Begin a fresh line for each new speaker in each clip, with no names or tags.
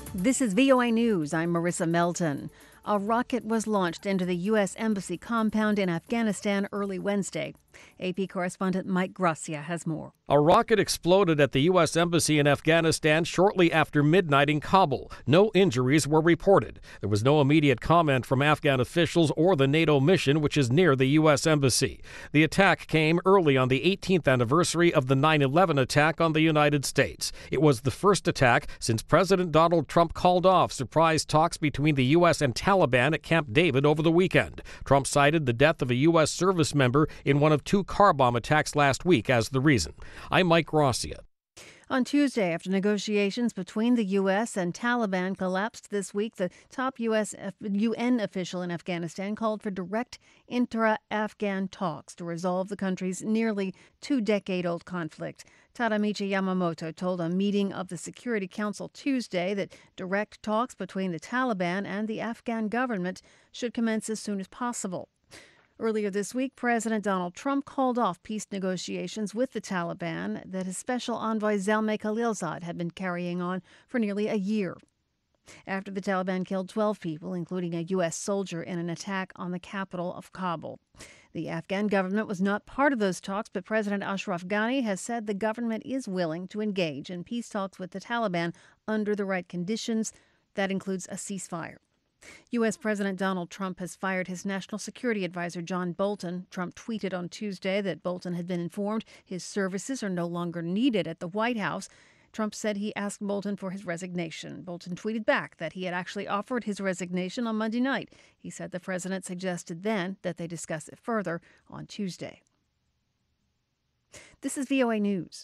This is VOA News. I'm Marissa Melton. A rocket was launched into the U.S. Embassy compound in Afghanistan early Wednesday. AP correspondent Mike Gracia has more.
A rocket exploded at the U.S. Embassy in Afghanistan shortly after midnight in Kabul. No injuries were reported. There was no immediate comment from Afghan officials or the NATO mission, which is near the U.S. Embassy. The attack came early on the 18th anniversary of the 9/11 attack on the United States. It was the first attack since President Donald Trump called off surprise talks between the U.S. and Taliban at Camp David over the weekend. Trump cited the death of a U.S. service member in one of two car bomb attacks last week as the reason. I'm Mike Gracia.
On Tuesday, after negotiations between the U.S. and Taliban collapsed this week, the top UN official in Afghanistan called for direct intra-Afghan talks to resolve the country's nearly two-decade-old conflict. Tadamichi Yamamoto told a meeting of the Security Council Tuesday that direct talks between the Taliban and the Afghan government should commence as soon as possible. Earlier this week, President Donald Trump called off peace negotiations with the Taliban that his special envoy Zalmay Khalilzad had been carrying on for nearly a year. After the Taliban killed 12 people, including a U.S. soldier, in an attack on the capital of Kabul. The Afghan government was not part of those talks, but President Ashraf Ghani has said the government is willing to engage in peace talks with the Taliban under the right conditions. That includes a ceasefire. U.S. President Donald Trump has fired his national security advisor, John Bolton. Trump tweeted on Tuesday that Bolton had been informed his services are no longer needed at the White House. Trump said he asked Bolton for his resignation. Bolton tweeted back that he had actually offered his resignation on Monday night. He said the president suggested then that they discuss it further on Tuesday. This is VOA News.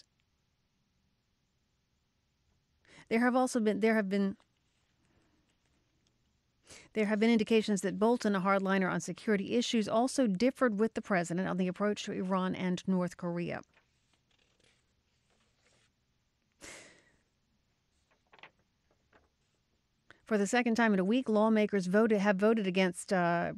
There have been indications that Bolton, a hardliner on security issues, also differed with the president on the approach to Iran and North Korea. For the second time in a week, British lawmakers have voted against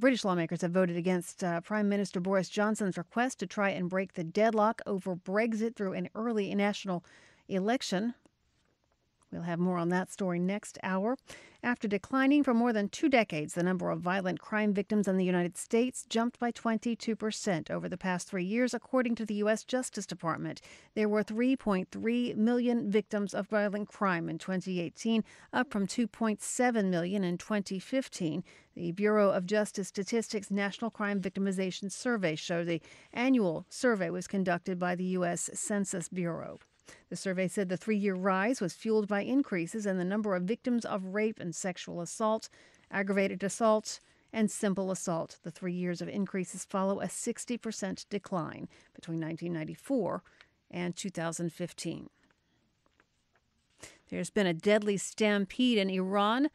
Prime Minister Boris Johnson's request to try and break the deadlock over Brexit through an early national election. We'll have more on that story next hour. After declining for more than 2 decades, the number of violent crime victims in the United States jumped by 22% over the past 3 years, according to the U.S. Justice Department. There were 3.3 million victims of violent crime in 2018, up from 2.7 million in 2015. The Bureau of Justice Statistics National Crime Victimization Survey showed the annual survey was conducted by the U.S. Census Bureau. The survey said the 3-year rise was fueled by increases in the number of victims of rape and sexual assault, aggravated assault, and simple assault. The 3 years of increases follow a 60% decline between 1994 and 2015. There's been a deadly stampede in Iran.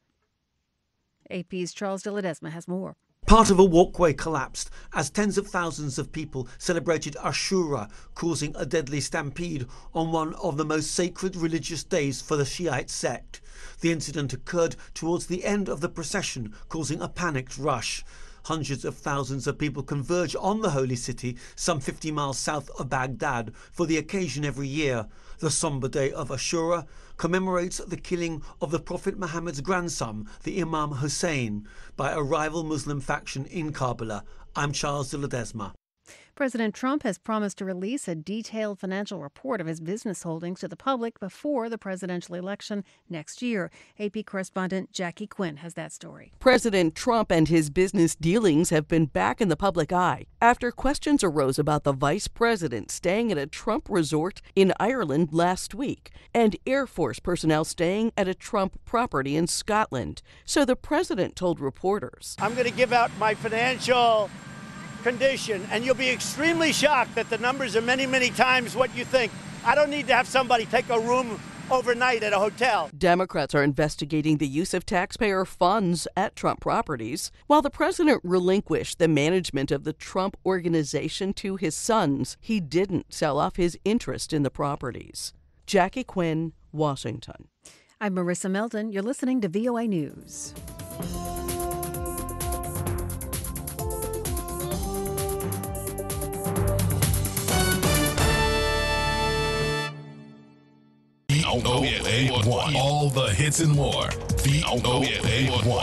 AP's Charles de Ledesma has more.
Part of a walkway collapsed as tens of thousands of people celebrated Ashura, causing a deadly stampede on one of the most sacred religious days for the Shiite sect. The incident occurred towards the end of the procession, causing a panicked rush. Hundreds of thousands of people converge on the holy city, some 50 miles south of Baghdad, for the occasion every year. The somber day of Ashura commemorates the killing of the Prophet Muhammad's grandson, the Imam Hussein, by a rival Muslim faction in Karbala. I'm Charles de Ledesma.
President Trump has promised to release a detailed financial report of his business holdings to the public before the presidential election next year. AP correspondent Jackie Quinn has that story.
President Trump and his business dealings have been back in the public eye after questions arose about the vice president staying at a Trump resort in Ireland last week and Air Force personnel staying at a Trump property in Scotland. So the president told reporters,
I'm going to give out my financial condition, and you'll be extremely shocked that the numbers are many, many times what you think. I don't need to have somebody take a room overnight at a hotel.
Democrats are investigating the use of taxpayer funds at Trump properties. While the president relinquished the management of the Trump organization to his sons, he didn't sell off his interest in the properties. Jackie Quinn, Washington.
I'm Marissa Melton. You're listening to VOA News.
VOA1. All the hits and more. VOA1.